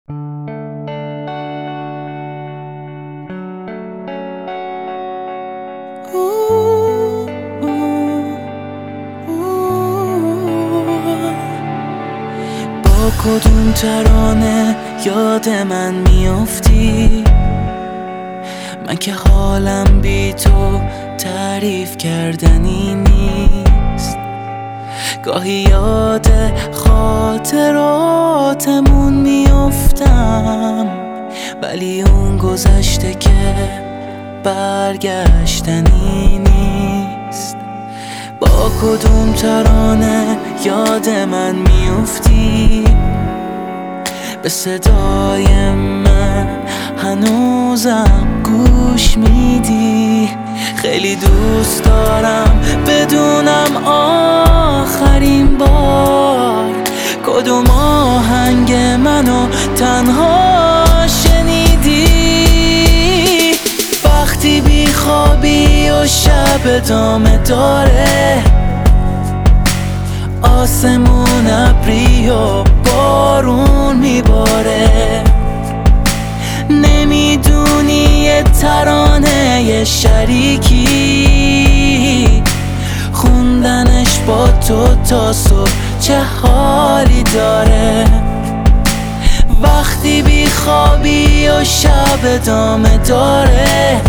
با کدوم ترانه یاد من میافتی؟ من که حالم بی تو تعریف کردنی نیست. گاهی یاد خاطراتمون میافتم، ولی اون گذشته که برگشتنی نیست. با کدوم ترانه یاد من میافتی؟ به صدای من هنوزم گوش میدی؟ خیلی دوست دارم بدونم آخرین بار کدوم آهنگ منو تنها شنیدی. وقتی بیخوابی و شب ادامه داره، آسمون ابری و بارون میباره، نمیدونی یه ترانه یه شریکی خوندنش با تو تا صبح چه حالی داره. وقتی بیخوابی و شب ادامه داره،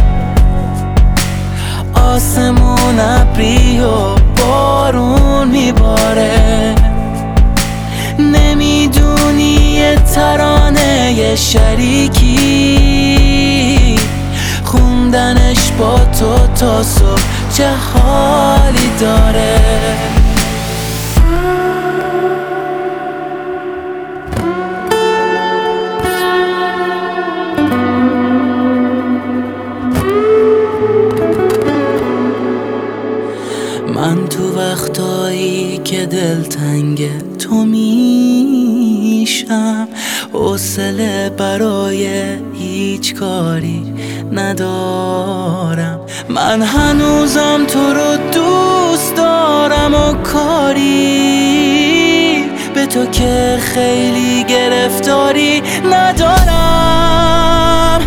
آسمون ابری و بارون میباره، نمیدونی یه ترانه یه شریکی خوندنش با تو تا صبح چه حالی داره. من تو وقتایی که دلتنگ تو میشم، حوصله برای هیچ کاری ندارم. من هنوزم تو رو دوست دارم و کاری به تو که خیلی گرفتاری ندارم.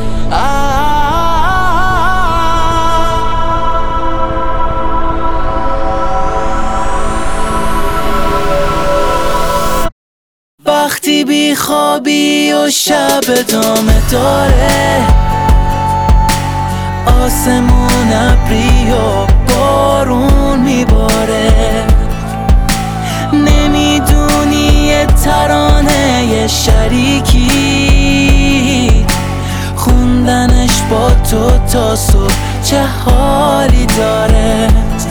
وقتی بیخوابی و شب ادامه داره، آسمون ابری و بارون میباره، نمیدونی یه ترانه یه شریکی خوندنش با تو تا صبح چه حالی داره.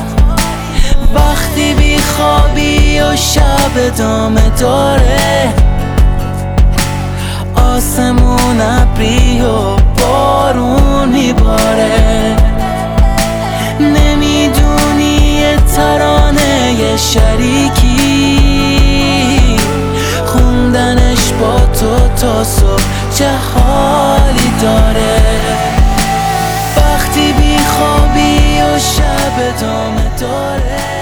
وقتی بیخوابی و شب ادامه داره، آسمون ابری و بارون میباره، نمیدونی یه ترانه یه شریکی خوندنش با تو تا صبح چه حالی داره. وقتی بیخوابی و شب ادامه داره،